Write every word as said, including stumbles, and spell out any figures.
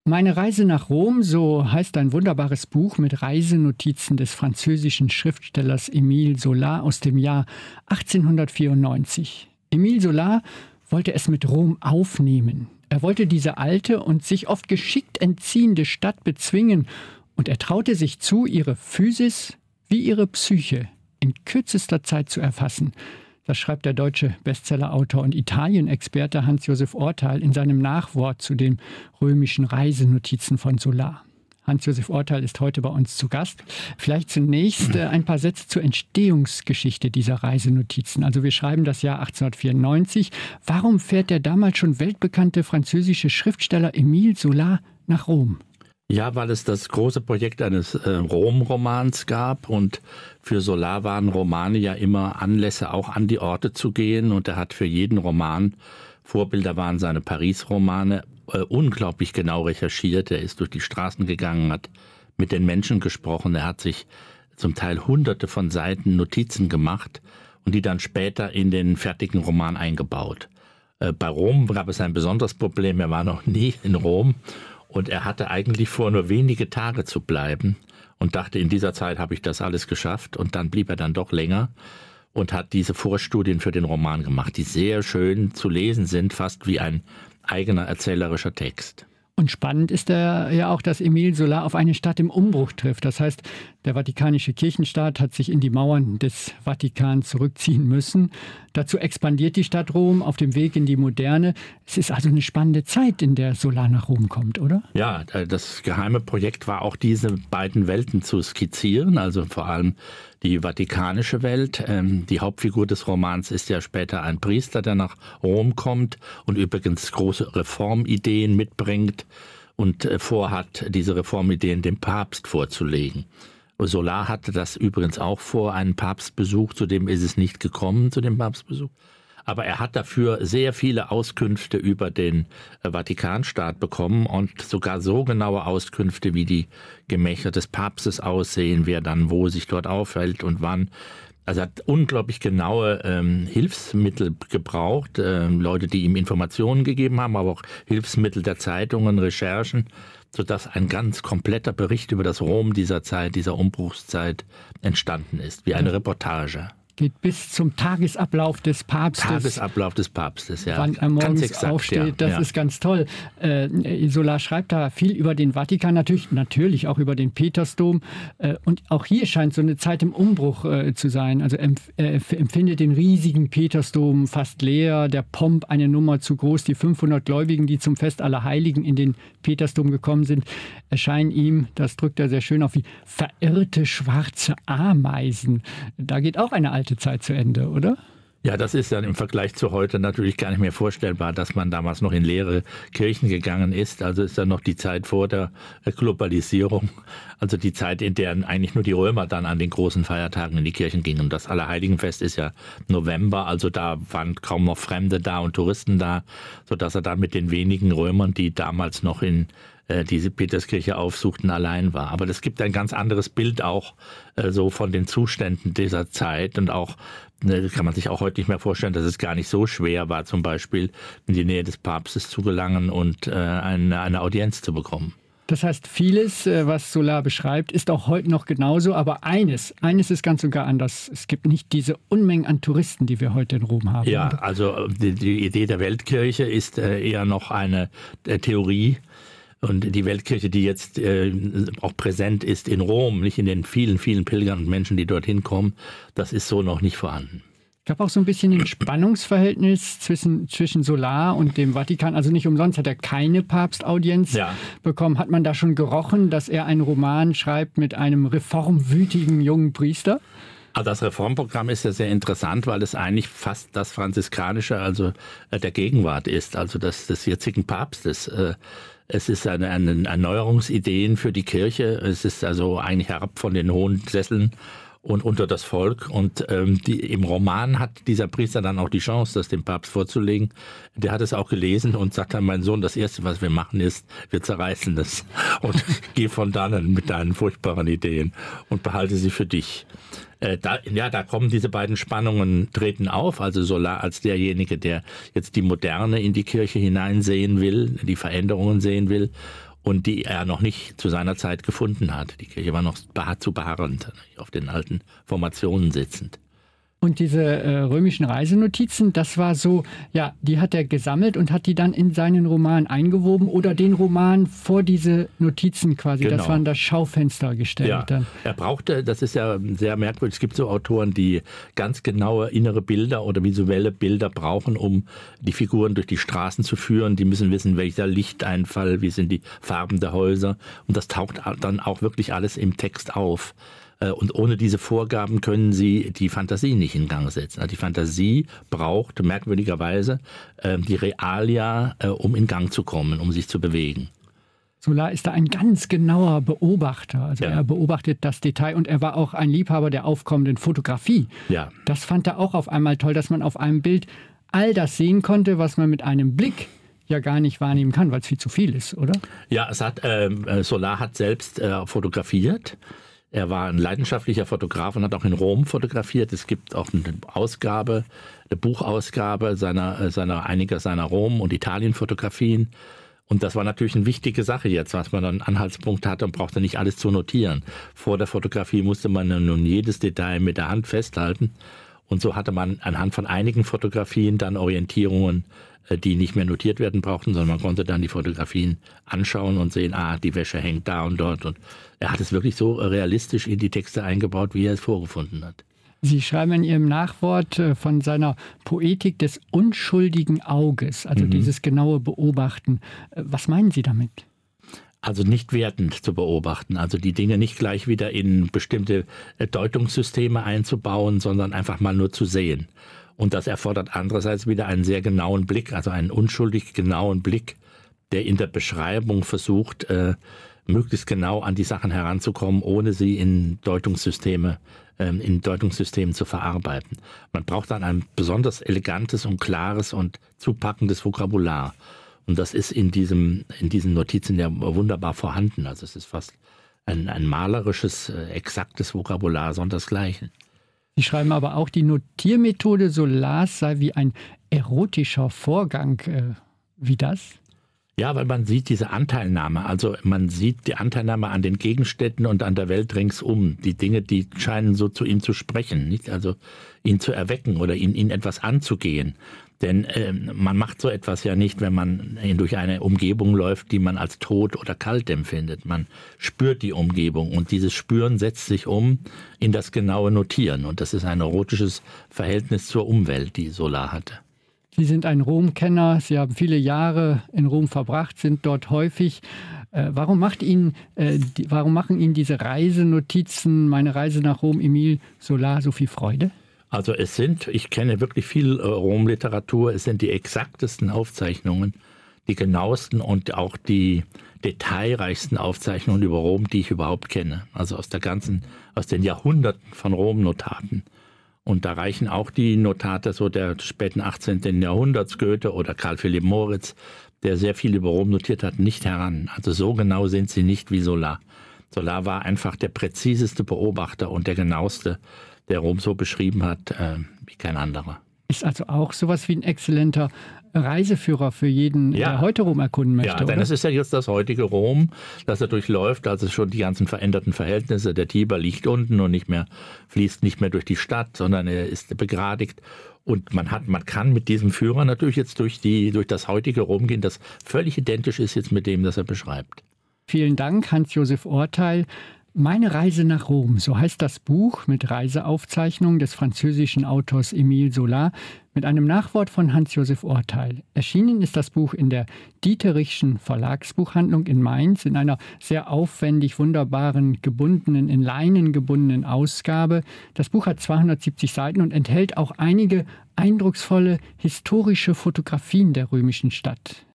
Meine Reise nach Rom, so heißt ein wunderbares Buch mit Reisenotizen des französischen Schriftstellers Émile Zola aus dem Jahr achtzehnhundertvierundneunzig. Émile Zola wollte es mit Rom aufnehmen. Er wollte diese alte und sich oft geschickt entziehende Stadt bezwingen und er traute sich zu, ihre Physis wie ihre Psyche in kürzester Zeit zu erfassen. Das schreibt der deutsche Bestsellerautor und Italien-Experte Hans-Josef Orteil in seinem Nachwort zu den römischen Reisenotizen von Zola. Hans-Josef Orteil ist heute bei uns zu Gast. Vielleicht zunächst äh, ein paar Sätze zur Entstehungsgeschichte dieser Reisenotizen. Also wir schreiben das Jahr achtzehnhundertvierundneunzig. Warum fährt der damals schon weltbekannte französische Schriftsteller Émile Zola nach Rom? Ja, weil es das große Projekt eines äh, Rom-Romans gab und für Zola waren Romane ja immer Anlässe, auch an die Orte zu gehen und er hat für jeden Roman, Vorbilder waren seine Paris-Romane, äh, unglaublich genau recherchiert. Er ist durch die Straßen gegangen, hat mit den Menschen gesprochen, er hat sich zum Teil hunderte von Seiten Notizen gemacht und die dann später in den fertigen Roman eingebaut. Äh, bei Rom gab es ein besonderes Problem, er war noch nie in Rom. Und er hatte eigentlich vor, nur wenige Tage zu bleiben und dachte, in dieser Zeit habe ich das alles geschafft. Und dann blieb er dann doch länger und hat diese Vorstudien für den Roman gemacht, die sehr schön zu lesen sind, fast wie ein eigener erzählerischer Text. Und spannend ist ja auch, dass Émile Zola auf eine Stadt im Umbruch trifft. Das heißt, der Vatikanische Kirchenstaat hat sich in die Mauern des Vatikan zurückziehen müssen. Dazu expandiert die Stadt Rom auf dem Weg in die Moderne. Es ist also eine spannende Zeit, in der Zola nach Rom kommt, oder? Ja, das geheime Projekt war auch, diese beiden Welten zu skizzieren, also vor allem die vatikanische Welt. Die Hauptfigur des Romans ist ja später ein Priester, der nach Rom kommt und übrigens große Reformideen mitbringt und vorhat, diese Reformideen dem Papst vorzulegen. Zola hatte das übrigens auch vor, einen Papstbesuch, zu dem ist es nicht gekommen, zu dem Papstbesuch. Aber er hat dafür sehr viele Auskünfte über den Vatikanstaat bekommen und sogar so genaue Auskünfte, wie die Gemächer des Papstes aussehen, wer dann wo sich dort aufhält und wann. Also er hat unglaublich genaue ähm, Hilfsmittel gebraucht, ähm, Leute, die ihm Informationen gegeben haben, aber auch Hilfsmittel der Zeitungen, Recherchen, sodass ein ganz kompletter Bericht über das Rom dieser Zeit, dieser Umbruchszeit entstanden ist, wie eine Reportage. Geht bis zum Tagesablauf des Papstes. Tagesablauf des Papstes, ja. Wann er morgens exakt, aufsteht, ja. Das ja. ist ganz toll. Äh, Zola schreibt da viel über den Vatikan, natürlich, natürlich auch über den Petersdom. Äh, und auch hier scheint so eine Zeit im Umbruch äh, zu sein. Also er äh, empfindet den riesigen Petersdom fast leer, der Pomp eine Nummer zu groß. Die fünfhundert Gläubigen, die zum Fest aller Heiligen in den Petersdom gekommen sind, erscheinen ihm, das drückt er sehr schön auf, wie verirrte schwarze Ameisen. Da geht auch eine alte Zeit zu Ende, oder? Ja, das ist dann im Vergleich zu heute natürlich gar nicht mehr vorstellbar, dass man damals noch in leere Kirchen gegangen ist. Also ist dann noch die Zeit vor der Globalisierung, also die Zeit, in der eigentlich nur die Römer dann an den großen Feiertagen in die Kirchen gingen. Und das Allerheiligenfest ist ja November, also da waren kaum noch Fremde da und Touristen da, sodass er dann mit den wenigen Römern, die damals noch in diese Peterskirche aufsuchten, allein war. Aber das gibt ein ganz anderes Bild auch äh, so von den Zuständen dieser Zeit und auch, ne, kann man sich auch heute nicht mehr vorstellen, dass es gar nicht so schwer war, zum Beispiel in die Nähe des Papstes zu gelangen und äh, eine, eine Audienz zu bekommen. Das heißt, vieles, was Zola beschreibt, ist auch heute noch genauso. Aber eines, eines ist ganz und gar anders. Es gibt nicht diese Unmengen an Touristen, die wir heute in Rom haben. Ja, oder? also die, die Idee der Weltkirche ist äh, eher noch eine äh, Theorie. Und die Weltkirche, die jetzt äh, auch präsent ist in Rom, nicht in den vielen, vielen Pilgern und Menschen, die dorthin kommen, das ist so noch nicht vorhanden. Es gab auch so ein bisschen ein Spannungsverhältnis zwischen, zwischen Zola und dem Vatikan. Also nicht umsonst hat er keine Papstaudienz ja. bekommen. Hat man da schon gerochen, dass er einen Roman schreibt mit einem reformwütigen jungen Priester? Das Reformprogramm ist ja sehr interessant, weil es eigentlich fast das Franziskanische, also der Gegenwart ist, also das des jetzigen Papstes. Es ist eine, eine Erneuerungsideen für die Kirche. Es ist also eigentlich herab von den hohen Sesseln und unter das Volk. Und ähm, die, im Roman hat dieser Priester dann auch die Chance, das dem Papst vorzulegen. Der hat es auch gelesen und sagt dann, mein Sohn, das Erste, was wir machen, ist, wir zerreißen das. Und geh von dannen mit deinen furchtbaren Ideen und behalte sie für dich. Äh, da, ja, da kommen diese beiden Spannungen, treten auf. Also Zola als derjenige, der jetzt die Moderne in die Kirche hineinsehen will, die Veränderungen sehen will. und die er noch nicht zu seiner Zeit gefunden hat. Die Kirche war noch zu beharrend, auf den alten Formationen sitzend. Und diese äh, römischen Reisenotizen, das war so, ja, die hat er gesammelt und hat die dann in seinen Roman eingewoben oder den Roman vor diese Notizen quasi, genau. Das war an das Schaufenster gestellt. Ja, dann. Er brauchte, das ist ja sehr merkwürdig, es gibt so Autoren, die ganz genaue innere Bilder oder visuelle Bilder brauchen, um die Figuren durch die Straßen zu führen. Die müssen wissen, welcher Lichteinfall, wie sind die Farben der Häuser. Und das taucht dann auch wirklich alles im Text auf. Und ohne diese Vorgaben können Sie die Fantasie nicht in Gang setzen. Also die Fantasie braucht merkwürdigerweise die Realia, um in Gang zu kommen, um sich zu bewegen. Zola ist da ein ganz genauer Beobachter. Also ja. Er beobachtet das Detail und er war auch ein Liebhaber der aufkommenden Fotografie. Ja. Das fand er auch auf einmal toll, dass man auf einem Bild all das sehen konnte, was man mit einem Blick ja gar nicht wahrnehmen kann, weil es viel zu viel ist, oder? Ja, es hat, äh, Zola hat selbst äh, fotografiert. Er war ein leidenschaftlicher Fotograf und hat auch in Rom fotografiert. Es gibt auch eine Ausgabe, eine Buchausgabe seiner, seiner, einiger seiner Rom- und Italien-Fotografien. Und das war natürlich eine wichtige Sache jetzt, was man dann Anhaltspunkt hatte und brauchte nicht alles zu notieren. Vor der Fotografie musste man nun jedes Detail mit der Hand festhalten. Und so hatte man anhand von einigen Fotografien dann Orientierungen, die nicht mehr notiert werden brauchten, sondern man konnte dann die Fotografien anschauen und sehen, ah, die Wäsche hängt da und dort. Und er hat es wirklich so realistisch in die Texte eingebaut, wie er es vorgefunden hat. Sie schreiben in Ihrem Nachwort von seiner Poetik des unschuldigen Auges, also mhm. dieses genaue Beobachten. Was meinen Sie damit? Also nicht wertend zu beobachten, also die Dinge nicht gleich wieder in bestimmte Deutungssysteme einzubauen, sondern einfach mal nur zu sehen. Und das erfordert andererseits wieder einen sehr genauen Blick, also einen unschuldig genauen Blick, der in der Beschreibung versucht, äh, möglichst genau an die Sachen heranzukommen, ohne sie in Deutungssysteme, äh, in Deutungssystemen zu verarbeiten. Man braucht dann ein besonders elegantes und klares und zupackendes Vokabular. Und das ist in diesem, in diesen Notizen ja wunderbar vorhanden. Also es ist fast ein, ein malerisches, äh, exaktes Vokabular, sondersgleichen. Sie schreiben aber auch, die Notiermethode Zolas sei wie ein erotischer Vorgang. Äh, wie das? Ja, weil man sieht diese Anteilnahme. Also man sieht die Anteilnahme an den Gegenständen und an der Welt ringsum. Die Dinge, die scheinen so zu ihm zu sprechen, nicht? Also ihn zu erwecken oder ihn, ihn etwas anzugehen. Denn äh, man macht so etwas ja nicht, wenn man durch eine Umgebung läuft, die man als tot oder kalt empfindet. Man spürt die Umgebung und dieses Spüren setzt sich um in das genaue Notieren. Und das ist ein erotisches Verhältnis zur Umwelt, die Zola hatte. Sie sind ein Rom-Kenner, Sie haben viele Jahre in Rom verbracht, sind dort häufig. Äh, warum, macht Ihnen, äh, die, warum machen Ihnen diese Reisenotizen, meine Reise nach Rom, Émile Zola, so viel Freude? Also es sind, ich kenne wirklich viel äh, Rom-Literatur, es sind die exaktesten Aufzeichnungen, die genauesten und auch die detailreichsten Aufzeichnungen über Rom, die ich überhaupt kenne. Also aus der ganzen, aus den Jahrhunderten von Rom-Notaten. Und da reichen auch die Notate so der späten achtzehnten Jahrhunderts, Goethe oder Karl Philipp Moritz, der sehr viel über Rom notiert hat, nicht heran. Also so genau sind sie nicht wie Zola. Zola war einfach der präziseste Beobachter und der genaueste, der Rom so beschrieben hat, äh, wie kein anderer. Ist also auch sowas wie ein exzellenter Reiseführer für jeden, ja. der heute Rom erkunden möchte, Ja, denn oder? es ist ja jetzt das heutige Rom, das er durchläuft, also schon die ganzen veränderten Verhältnisse. Der Tiber liegt unten und nicht mehr, fließt nicht mehr durch die Stadt, sondern er ist begradigt. Und man hat, man kann mit diesem Führer natürlich jetzt durch, die, durch das heutige Rom gehen, das völlig identisch ist jetzt mit dem, das er beschreibt. Vielen Dank, Hans-Josef Orteil. Meine Reise nach Rom, so heißt das Buch mit Reiseaufzeichnungen des französischen Autors Émile Zola mit einem Nachwort von Hans-Josef Orteil. Erschienen ist das Buch in der Dieterichschen Verlagsbuchhandlung in Mainz in einer sehr aufwendig wunderbaren, gebundenen, in Leinen gebundenen Ausgabe. Das Buch hat zweihundertsiebzig Seiten und enthält auch einige eindrucksvolle historische Fotografien der römischen Stadt.